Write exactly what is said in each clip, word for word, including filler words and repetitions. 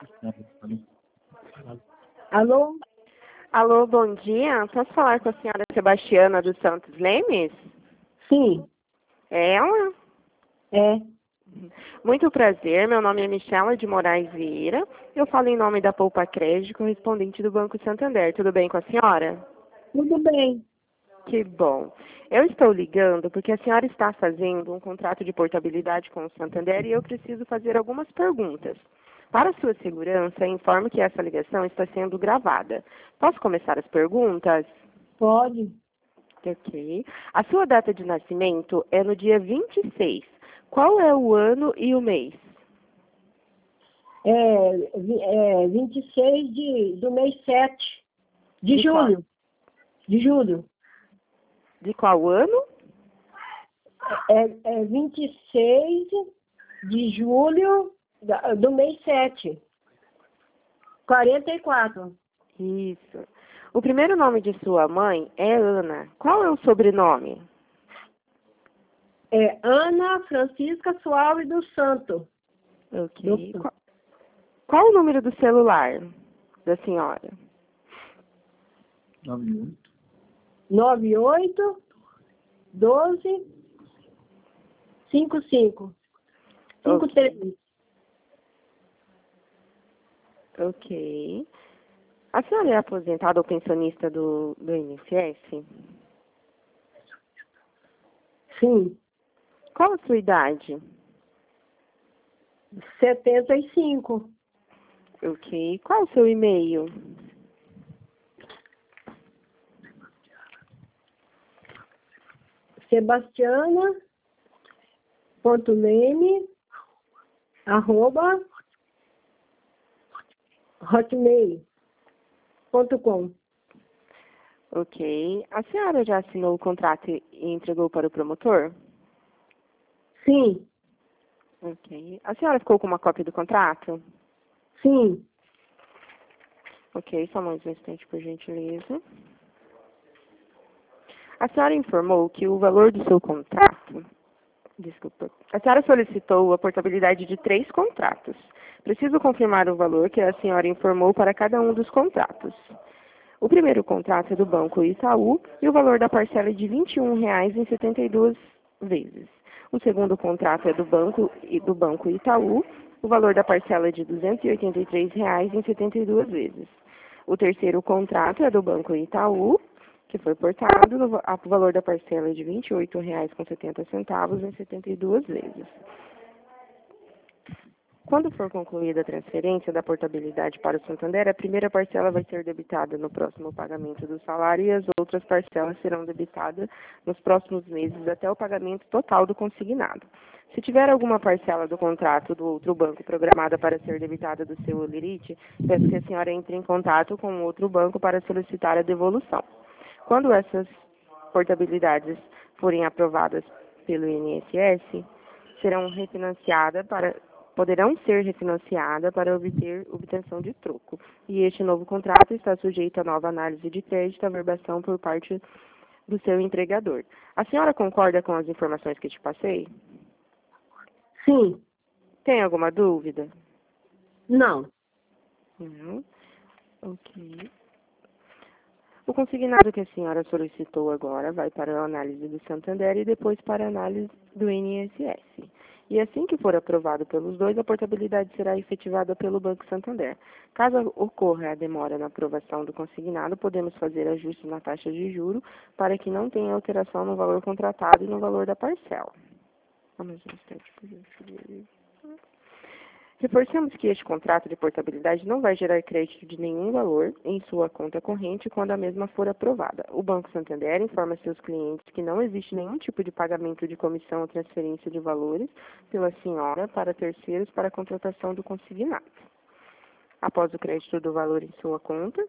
Alô? Alô, bom dia. Posso falar com a senhora Sebastiana dos Santos Lemes? Sim, É ela? é. Muito prazer, meu nome é Michela de Moraes Vieira. Eu falo em nome da Poupa Crédito, correspondente do Banco Santander. Tudo bem com a senhora? Tudo bem. Que bom. Eu estou ligando porque a senhora está fazendo um contrato de portabilidade com o Santander e eu preciso fazer algumas perguntas. Para sua segurança, informo que essa ligação está sendo gravada. Posso começar as perguntas? Pode. Ok. A sua data de nascimento é no dia vinte e seis. Qual é o ano e o mês? É, vi- é vinte e seis de, do mês sete de De qual? julho. De julho. De qual ano? É, é vinte e seis de julho da- do mês sete. quarenta e quatro. Isso. O primeiro nome de sua mãe é Ana. Qual é o sobrenome? É Ana Francisca Soares do Santo. Do Ok. Santo. Qual, qual o número do celular da senhora? nove oito doze cinco cinco. cinco Ok. três. Ok. A senhora é aposentada ou pensionista do, do I N S S? Sim. Qual a sua idade? setenta e cinco. Ok. Qual o seu e-mail? Sebastiana ponto Leme arroba hotmail ponto com. Ok. A senhora já assinou o contrato e e entregou para o promotor? Sim, Ok. A senhora ficou com uma cópia do contrato? sim, Ok, só mais um instante, por gentileza. A senhora informou que o valor do seu contrato... Desculpa. A senhora solicitou a portabilidade de três contratos. Preciso confirmar o valor que a senhora informou para cada um dos contratos. O primeiro contrato é do Banco Itaú e o valor da parcela é de vinte e um reais em setenta e duas vezes. O segundo contrato é do Banco, do Banco Itaú, o valor da parcela é de duzentos e oitenta e três reais em setenta e duas vezes. O terceiro contrato é do Banco Itaú, que foi portado, no, va- o valor da parcela é de vinte e oito reais com setenta centavos em setenta e duas vezes. Quando for concluída a transferência da portabilidade para o Santander, a primeira parcela vai ser debitada no próximo pagamento do salário e as outras parcelas serão debitadas nos próximos meses até o pagamento total do consignado. Se tiver alguma parcela do contrato do outro banco programada para ser debitada do seu Olerite, peço que a senhora entre em contato com o outro banco para solicitar a devolução. Quando essas portabilidades forem aprovadas pelo I N S S, serão refinanciadas para poderão ser refinanciadas para obter obtenção de troco. E este novo contrato está sujeito a nova análise de crédito e averbação por parte do seu empregador. A senhora concorda com as informações que te passei? sim. Tem alguma dúvida? Não. Não. Ok. O consignado que a senhora solicitou agora vai para a análise do Santander e depois para a análise do I N S S. E assim que for aprovado pelos dois, a portabilidade será efetivada pelo Banco Santander. Caso ocorra a demora na aprovação do consignado, podemos fazer ajustes na taxa de juro para que não tenha alteração no valor contratado e no valor da parcela. Vamos um instante, por gentileza. Reforçamos que este contrato de portabilidade não vai gerar crédito de nenhum valor em sua conta corrente quando a mesma for aprovada. O Banco Santander informa seus clientes que não existe nenhum tipo de pagamento de comissão ou transferência de valores pela senhora para terceiros para a contratação do consignado. Após o crédito do valor em sua conta,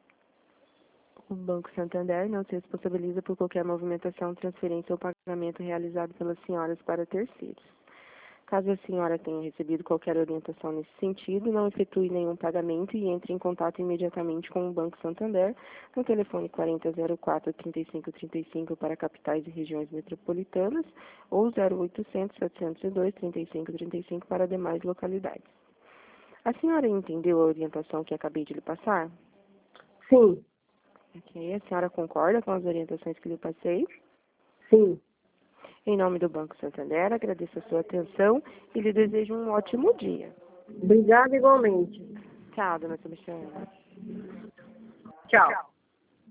o Banco Santander não se responsabiliza por qualquer movimentação, transferência ou pagamento realizado pelas senhoras para terceiros. Caso a senhora tenha recebido qualquer orientação nesse sentido, não efetue nenhum pagamento e entre em contato imediatamente com o Banco Santander no telefone quarenta zero quatro, trinta e cinco trinta e cinco para capitais e regiões metropolitanas ou zero oitocentos, setecentos e dois, trinta e cinco trinta e cinco para demais localidades. A senhora entendeu a orientação que acabei de lhe passar? Sim, Ok. A senhora concorda com as orientações que lhe passei? sim. Em nome do Banco Santander, agradeço a sua atenção e lhe desejo um ótimo dia. Obrigada igualmente. Tchau, dona Sebastiana. Tchau.